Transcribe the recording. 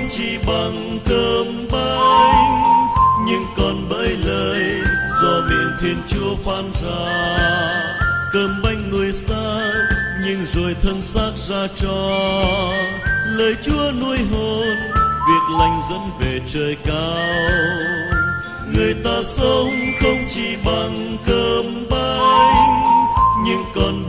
không chỉ bằng cơm bánh, nhưng còn bởi lời do miệng Thiên Chúa phán ra. Cơm bánh nuôi xác, nhưng rồi thân xác ra cho lời Chúa nuôi hồn, việc lành dẫn về trời cao. Người ta sống không chỉ bằng cơm bánh, nhưng còn